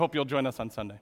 Hope you'll join us on Sunday.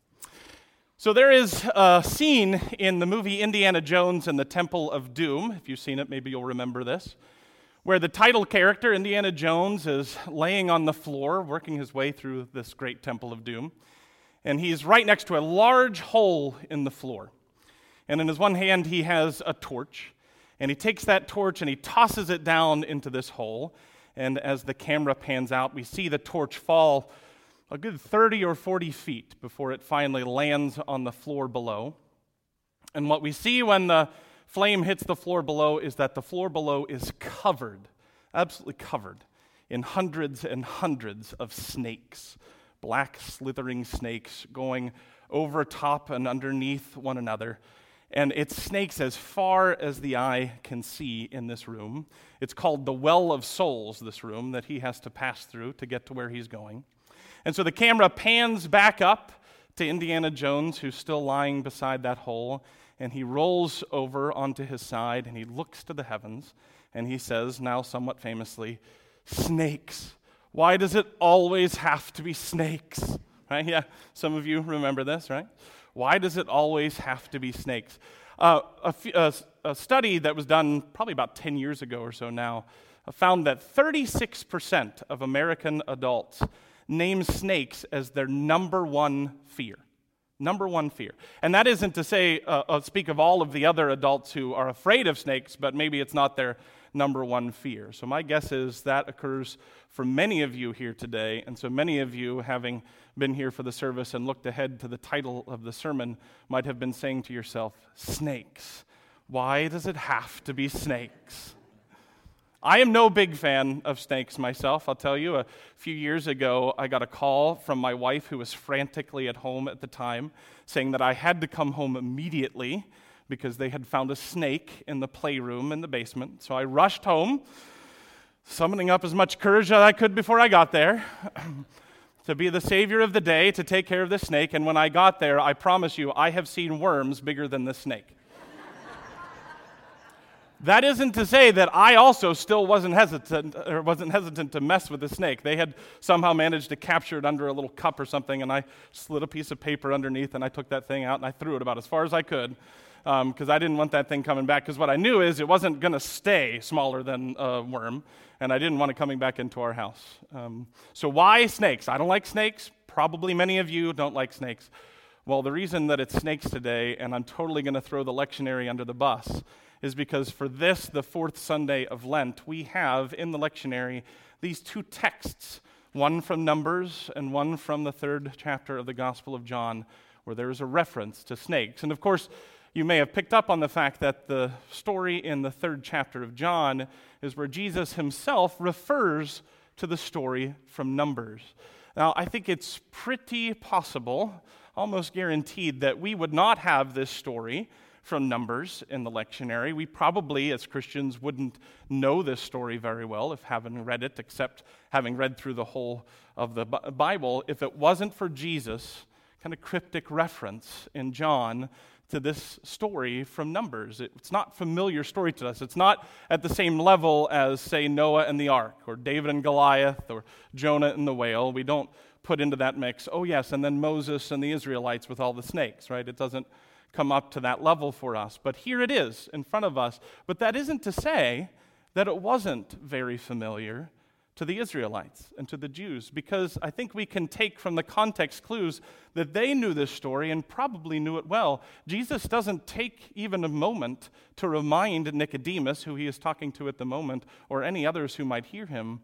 So there is a scene in the movie Indiana Jones and the Temple of Doom. If you've seen it, maybe you'll remember this, where the title character, Indiana Jones, is laying on the floor, working his way through this great Temple of Doom. And he's right next to a large hole in the floor. And in his one hand, he has a torch. And he takes that torch and he tosses it down into this hole. And as the camera pans out, we see the torch fall a good 30 or 40 feet before it finally lands on the floor below. And what we see when the flame hits the floor below is that the floor below is covered, absolutely covered, in hundreds and hundreds of snakes, black slithering snakes going over top and underneath one another. And it's snakes as far as the eye can see in this room. It's called the Well of Souls, this room, that he has to pass through to get to where he's going. And so the camera pans back up to Indiana Jones, who's still lying beside that hole, and he rolls over onto his side, and he looks to the heavens, and he says, now somewhat famously, "Snakes. Why does it always have to be snakes?" Right? Yeah, some of you remember this, right? Why does it always have to be snakes? A study that was done probably about 10 years ago or so now found that 36% of American adults name snakes as their number one fear. Number one fear. And that isn't to say, speak of all of the other adults who are afraid of snakes, but maybe it's not their number one fear. So my guess is that occurs for many of you here today. And so many of you, having been here for the service and looked ahead to the title of the sermon, might have been saying to yourself, snakes. Why does it have to be snakes? I am no big fan of snakes myself, I'll tell you. A few years ago, I got a call from my wife, who was frantically at home at the time, saying that I had to come home immediately because they had found a snake in the playroom in the basement. So I rushed home, summoning up as much courage as I could before I got there, to be the savior of the day, to take care of the snake. And when I got there, I promise you, I have seen worms bigger than this snake. That isn't to say that I also still wasn't hesitant to mess with the snake. They had somehow managed to capture it under a little cup or something, and I slid a piece of paper underneath, and I took that thing out, and I threw it about as far as I could, because I didn't want that thing coming back, because what I knew is it wasn't going to stay smaller than a worm, and I didn't want it coming back into our house. So why snakes? I don't like snakes. Probably many of you don't like snakes. Well, the reason that it's snakes today, and I'm totally going to throw the lectionary under the bus, is because for this, the fourth Sunday of Lent, we have in the lectionary these two texts, one from Numbers and one from the third chapter of the Gospel of John, where there is a reference to snakes. And of course, you may have picked up on the fact that the story in the third chapter of John is where Jesus himself refers to the story from Numbers. Now, I think it's pretty possible, almost guaranteed, that we would not have this story from Numbers in the lectionary. We probably, as Christians, wouldn't know this story very well if having read it, except having read through the whole of the Bible, if it wasn't for Jesus' kind of cryptic reference in John to this story from Numbers. It's not a familiar story to us. It's not at the same level as, say, Noah and the ark, or David and Goliath, or Jonah and the whale. We don't put into that mix, oh yes, and then Moses and the Israelites with all the snakes, right? It doesn't come up to that level for us. But here it is in front of us. But that isn't to say that it wasn't very familiar to the Israelites and to the Jews, because I think we can take from the context clues that they knew this story and probably knew it well. Jesus doesn't take even a moment to remind Nicodemus, who he is talking to at the moment, or any others who might hear him,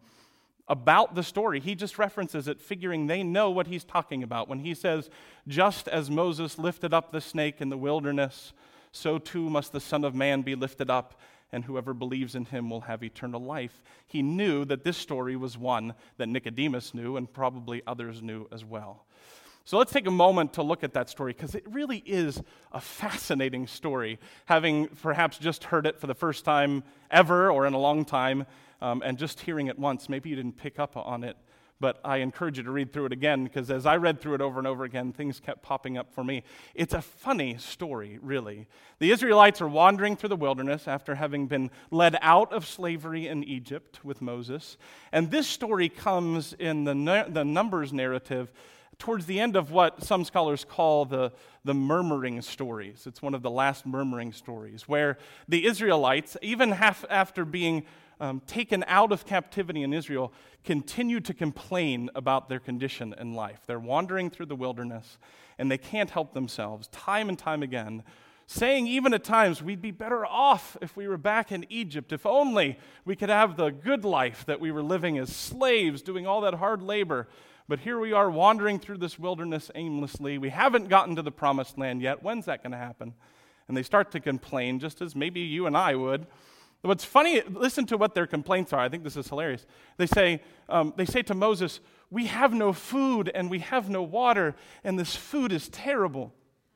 about the story. He just references it, figuring they know what he's talking about. When he says, just as Moses lifted up the snake in the wilderness, so too must the Son of Man be lifted up, and whoever believes in him will have eternal life. He knew that this story was one that Nicodemus knew, and probably others knew as well. So let's take a moment to look at that story, because it really is a fascinating story, having perhaps just heard it for the first time ever or in a long time, and just hearing it once. Maybe you didn't pick up on it, but I encourage you to read through it again, because as I read through it over and over again, things kept popping up for me. It's a funny story, really. The Israelites are wandering through the wilderness after having been led out of slavery in Egypt with Moses, and this story comes in the Numbers narrative towards the end of what some scholars call the murmuring stories. It's one of the last murmuring stories, where the Israelites, even after being taken out of captivity in Israel, continue to complain about their condition in life. They're wandering through the wilderness, and they can't help themselves, time and time again, saying even at times, we'd be better off if we were back in Egypt, if only we could have the good life that we were living as slaves, doing all that hard labor. But here we are wandering through this wilderness aimlessly. We haven't gotten to the promised land yet. When's that going to happen? And they start to complain, just as maybe you and I would. What's funny, listen to what their complaints are. I think this is hilarious. They say to Moses, we have no food and we have no water, and this food is terrible.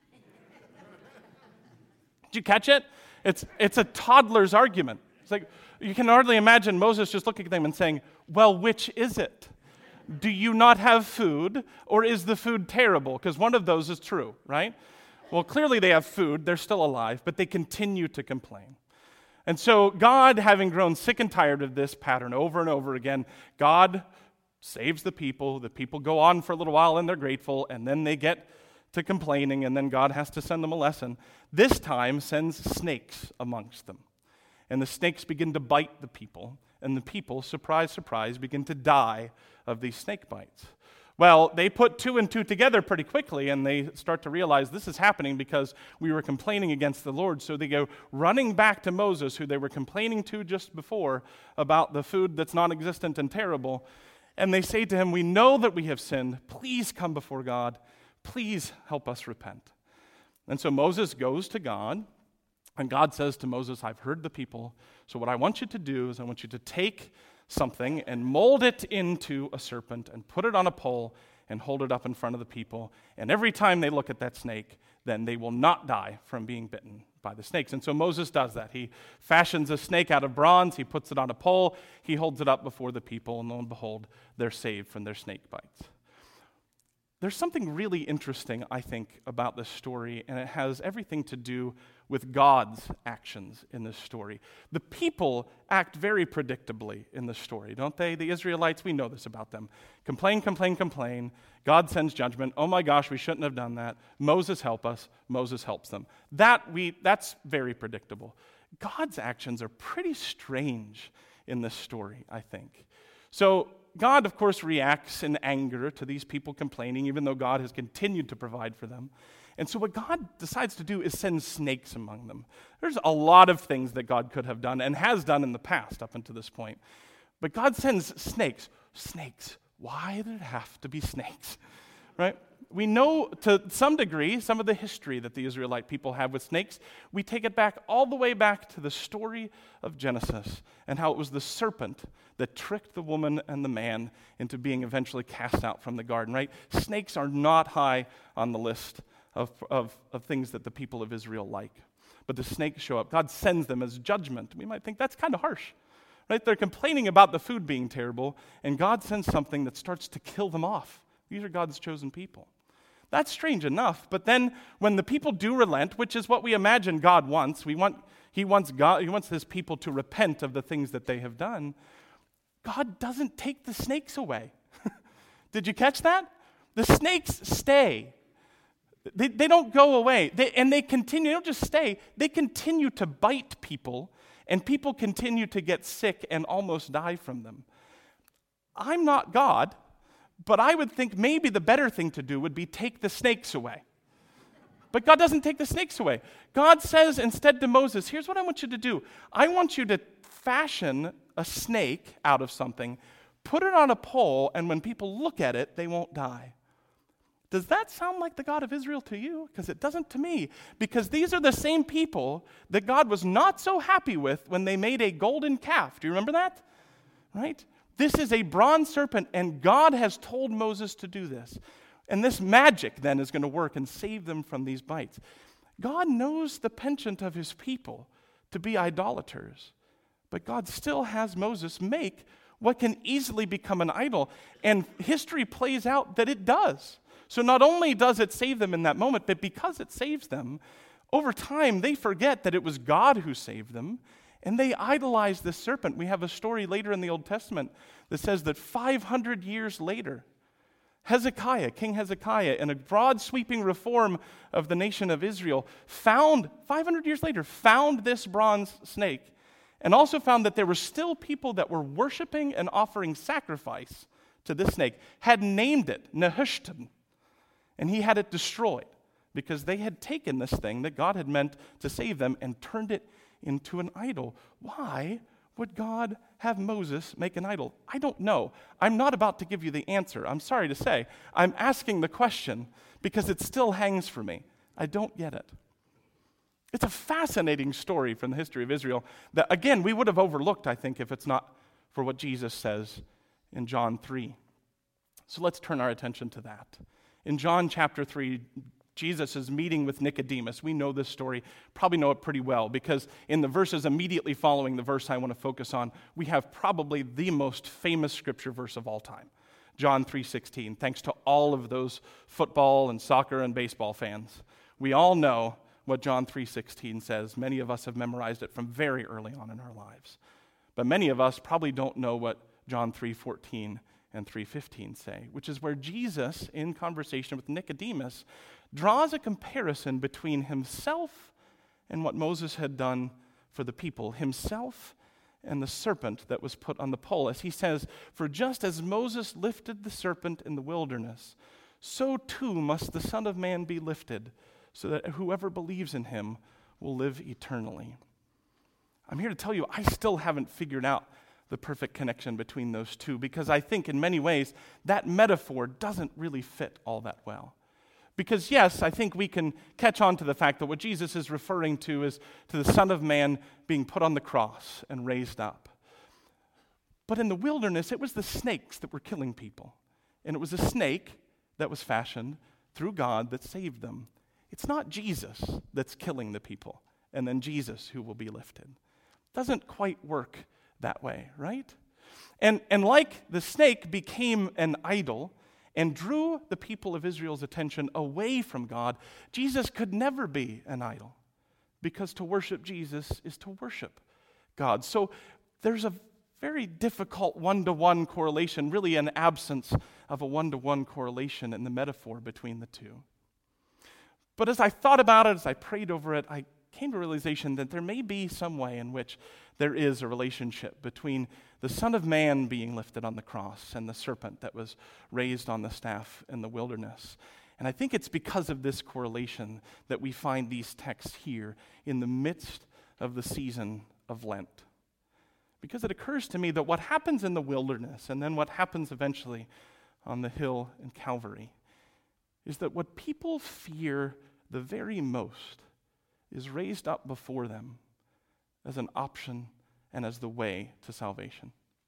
Did you catch it? It's a toddler's argument. It's like, you can hardly imagine Moses just looking at them and saying, well, which is it? Do you not have food, or is the food terrible? Because one of those is true, right? Well, clearly they have food. They're still alive, but they continue to complain. And so God, having grown sick and tired of this pattern over and over again, God saves the people. The people go on for a little while, and they're grateful, and then they get to complaining, and then God has to send them a lesson. This time sends snakes amongst them. And the snakes begin to bite the people, and the people, surprise, surprise, begin to die of these snake bites. Well, they put two and two together pretty quickly, and they start to realize this is happening because we were complaining against the Lord. So they go running back to Moses, who they were complaining to just before about the food that's non-existent and terrible. And they say to him, we know that we have sinned. Please come before God. Please help us repent. And so Moses goes to God, and God says to Moses, I've heard the people, so what I want you to do is I want you to take something and mold it into a serpent and put it on a pole and hold it up in front of the people. And every time they look at that snake, then they will not die from being bitten by the snakes. And so Moses does that. He fashions a snake out of bronze, he puts it on a pole, he holds it up before the people, and lo and behold, they're saved from their snake bites. There's something really interesting, I think, about this story, and it has everything to do with God's actions in this story. The people act very predictably in this story, don't they? The Israelites, we know this about them. Complain, complain, complain. God sends judgment. Oh my gosh, we shouldn't have done that. Moses, help us. Moses helps them. That's very predictable. God's actions are pretty strange in this story, I think. So God, of course, reacts in anger to these people complaining, even though God has continued to provide for them. And so what God decides to do is send snakes among them. There's a lot of things that God could have done and has done in the past up until this point. But God sends snakes. Snakes. Why did it have to be snakes? Right? We know to some degree some of the history that the Israelite people have with snakes. We take it back all the way back to the story of Genesis and how it was the serpent that tricked the woman and the man into being eventually cast out from the garden, right? Snakes are not high on the list of things that the people of Israel like. But the snakes show up. God sends them as judgment. We might think that's kind of harsh, right? They're complaining about the food being terrible, and God sends something that starts to kill them off. These are God's chosen people. That's strange enough, but then when the people do relent, which is what we imagine God wants, He wants His people to repent of the things that they have done. God doesn't take the snakes away. Did you catch that? The snakes stay. They don't go away. They continue, they don't just stay, they continue to bite people, and people continue to get sick and almost die from them. I'm not God, but I would think maybe the better thing to do would be take the snakes away. But God doesn't take the snakes away. God says instead to Moses, here's what I want you to do. I want you to fashion a snake out of something, put it on a pole, and when people look at it, they won't die. Does that sound like the God of Israel to you? Because it doesn't to me. Because these are the same people that God was not so happy with when they made a golden calf. Do you remember that? Right? This is a bronze serpent, and God has told Moses to do this. And this magic then is going to work and save them from these bites. God knows the penchant of His people to be idolaters. But God still has Moses make what can easily become an idol. And history plays out that it does. So not only does it save them in that moment, but because it saves them, over time they forget that it was God who saved them, and they idolize this serpent. We have a story later in the Old Testament that says that 500 years later, Hezekiah, King Hezekiah, in a broad sweeping reform of the nation of Israel, found, 500 years later, found this bronze snake, and also found that there were still people that were worshiping and offering sacrifice to this snake, had named it Nehushtan, and he had it destroyed because they had taken this thing that God had meant to save them and turned it into an idol. Why would God have Moses make an idol? I don't know. I'm not about to give you the answer. I'm sorry to say. I'm asking the question because it still hangs for me. I don't get it. It's a fascinating story from the history of Israel that, again, we would have overlooked, I think, if it's not for what Jesus says in John 3. So let's turn our attention to that. In John chapter 3, Jesus is meeting with Nicodemus. We know this story, probably know it pretty well, because in the verses immediately following the verse I want to focus on, we have probably the most famous scripture verse of all time, John 3:16. Thanks to all of those football and soccer and baseball fans. We all know what John 3:16 says. Many of us have memorized it from very early on in our lives. But many of us probably don't know what John 3:14 and 3:15 say, which is where Jesus, in conversation with Nicodemus, draws a comparison between himself and what Moses had done for the people, himself and the serpent that was put on the pole. As he says, "For just as Moses lifted the serpent in the wilderness, so too must the Son of Man be lifted, so that whoever believes in him will live eternally." I'm here to tell you, I still haven't figured out the perfect connection between those two, because I think in many ways that metaphor doesn't really fit all that well. Because yes, I think we can catch on to the fact that what Jesus is referring to is to the Son of Man being put on the cross and raised up. But in the wilderness, it was the snakes that were killing people. And it was a snake that was fashioned through God that saved them. It's not Jesus that's killing the people, and then Jesus who will be lifted. Doesn't quite work that way, right? And like the snake became an idol and drew the people of Israel's attention away from God, Jesus could never be an idol, because to worship Jesus is to worship God. So there's a very difficult one-to-one correlation, really an absence of a one-to-one correlation in the metaphor between the two. But as I thought about it, as I prayed over it, I came to a realization that there may be some way in which there is a relationship between the Son of Man being lifted on the cross and the serpent that was raised on the staff in the wilderness. And I think it's because of this correlation that we find these texts here in the midst of the season of Lent. Because it occurs to me that what happens in the wilderness and then what happens eventually on the hill in Calvary is that what people fear the very most is raised up before them as an option and as the way to salvation.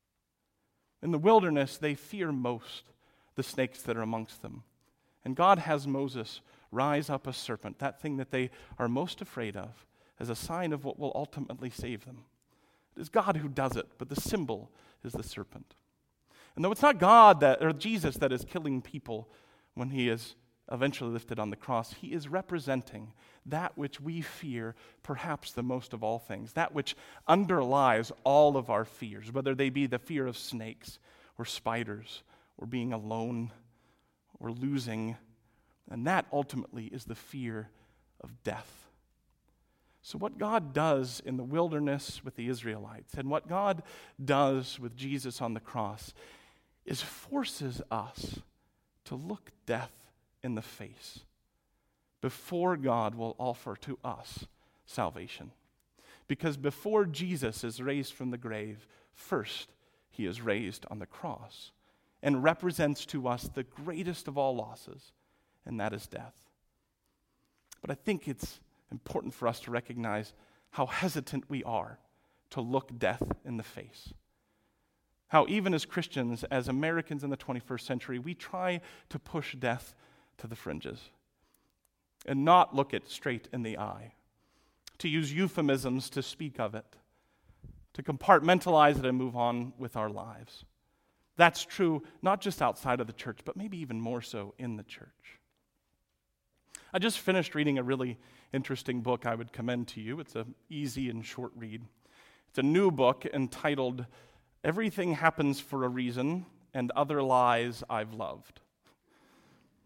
In the wilderness, they fear most the snakes that are amongst them. And God has Moses rise up a serpent, that thing that they are most afraid of, as a sign of what will ultimately save them. It is God who does it, but the symbol is the serpent. And though it's not God or Jesus that is killing people when he is eventually lifted on the cross, he is representing that which we fear perhaps the most of all things, that which underlies all of our fears, whether they be the fear of snakes or spiders or being alone or losing, and that ultimately is the fear of death. So what God does in the wilderness with the Israelites and what God does with Jesus on the cross is forces us to look death in the face before God will offer to us salvation. Because before Jesus is raised from the grave, first he is raised on the cross and represents to us the greatest of all losses, and that is death. But I think it's important for us to recognize how hesitant we are to look death in the face. How even as Christians, as Americans in the 21st century, we try to push death to the fringes and not look it straight in the eye, to use euphemisms to speak of it, to compartmentalize it and move on with our lives. That's true not just outside of the church, but maybe even more so in the church. I just finished reading a really interesting book I would commend to you. It's an easy and short read. It's a new book entitled Everything Happens for a Reason and Other Lies I've Loved.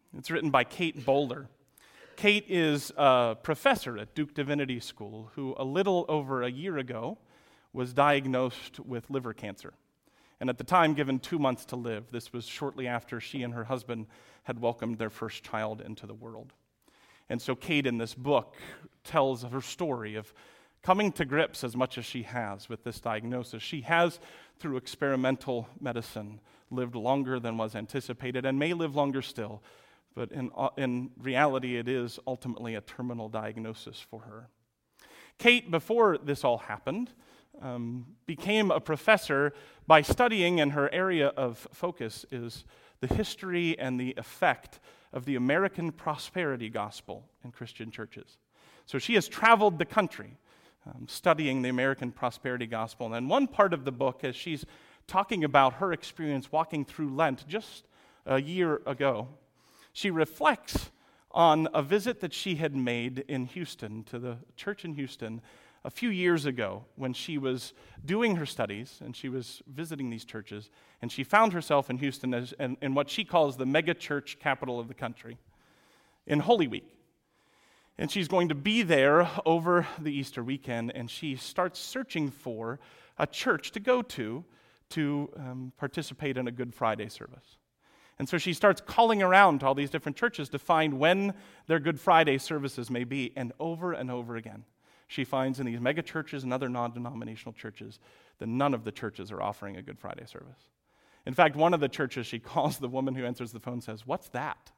It's written by Kate Bowler. Kate is a professor at Duke Divinity School who a little over a year ago was diagnosed with liver cancer. And at the time, given 2 months to live. This was shortly after she and her husband had welcomed their first child into the world. And so Kate, in this book, tells her story of coming to grips, as much as she has, with this diagnosis. She has, through experimental medicine, lived longer than was anticipated and may live longer still. But in reality, it is ultimately a terminal diagnosis for her. Kate, before this all happened, became a professor by studying, and her area of focus is the history and the effect of the American prosperity gospel in Christian churches. So she has traveled the country studying the American prosperity gospel. And then one part of the book, as she's talking about her experience walking through Lent just a year ago, she reflects on a visit that she had made in Houston, to the church in Houston, a few years ago when she was doing her studies and she was visiting these churches, and she found herself in Houston in what she calls the mega church capital of the country in Holy Week. And she's going to be there over the Easter weekend, and she starts searching for a church to go to participate in a Good Friday service. And so she starts calling around to all these different churches to find when their Good Friday services may be, and over again, she finds in these mega churches and other non-denominational churches that none of the churches are offering a Good Friday service. In fact, one of the churches, she calls the woman who answers the phone and says, "What's that?"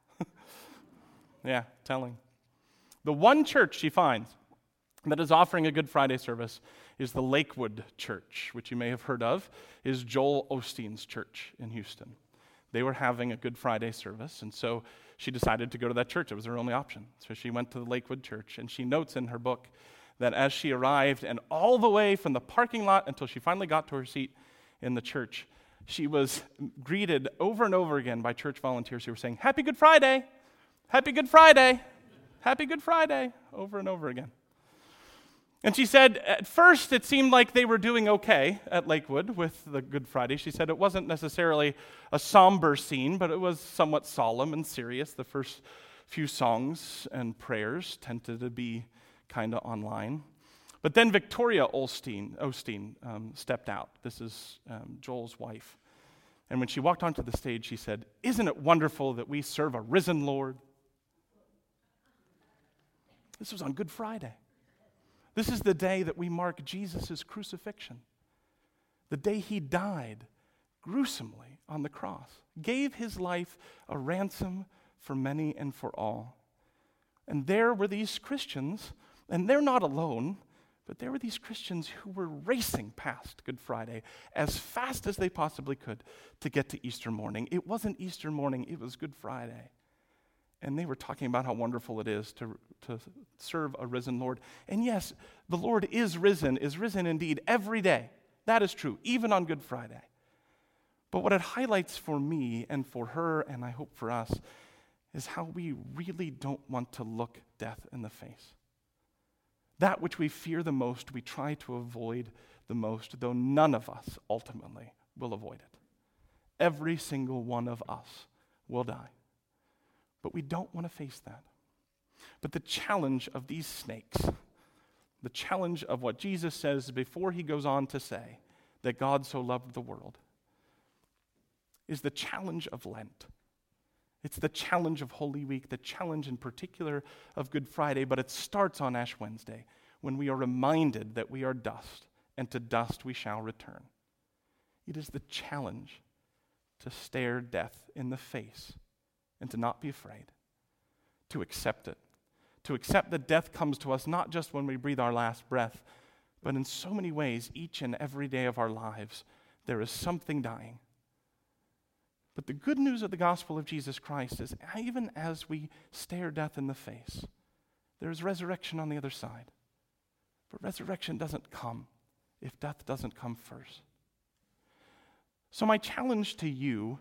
Yeah, telling. The one church she finds that is offering a Good Friday service is the Lakewood Church, which you may have heard of, is Joel Osteen's church in Houston. They were having a Good Friday service, and so she decided to go to that church. It was her only option. So she went to the Lakewood Church, and she notes in her book that as she arrived, and all the way from the parking lot until she finally got to her seat in the church, she was greeted over and over again by church volunteers who were saying, "Happy Good Friday! Happy Good Friday! Happy Good Friday!" over and over again. And she said, at first it seemed like they were doing okay at Lakewood with the Good Friday. She said it wasn't necessarily a somber scene, but it was somewhat solemn and serious. The first few songs and prayers tended to be kind of online. But then Victoria Osteen stepped out. This is Joel's wife. And when she walked onto the stage, she said, "Isn't it wonderful that we serve a risen Lord?" This was on Good Friday. This is the day that we mark Jesus' crucifixion. The day he died gruesomely on the cross, gave his life a ransom for many and for all. And there were these Christians, and they're not alone, but there were these Christians who were racing past Good Friday as fast as they possibly could to get to Easter morning. It wasn't Easter morning, it was Good Friday. And they were talking about how wonderful it is to serve a risen Lord. And yes, the Lord is risen indeed every day. That is true, even on Good Friday. But what it highlights for me and for her, and I hope for us, is how we really don't want to look death in the face. That which we fear the most, we try to avoid the most, though none of us ultimately will avoid it. Every single one of us will die. But we don't want to face that. But the challenge of these snakes, the challenge of what Jesus says before he goes on to say that God so loved the world, is the challenge of Lent. It's the challenge of Holy Week, the challenge in particular of Good Friday, but it starts on Ash Wednesday when we are reminded that we are dust, and to dust we shall return. It is the challenge to stare death in the face and to not be afraid, to accept it, to accept that death comes to us not just when we breathe our last breath, but in so many ways, each and every day of our lives, there is something dying. But the good news of the gospel of Jesus Christ is even as we stare death in the face, there is resurrection on the other side. But resurrection doesn't come if death doesn't come first. So my challenge to you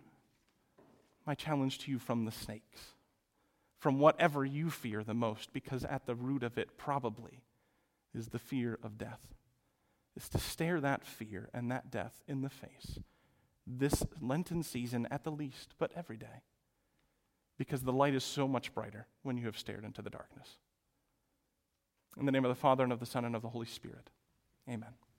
from the snakes, from whatever you fear the most, because at the root of it probably is the fear of death, is to stare that fear and that death in the face this Lenten season at the least, but every day. because the light is so much brighter when you have stared into the darkness. In the name of the Father, and of the Son, and of the Holy Spirit, amen.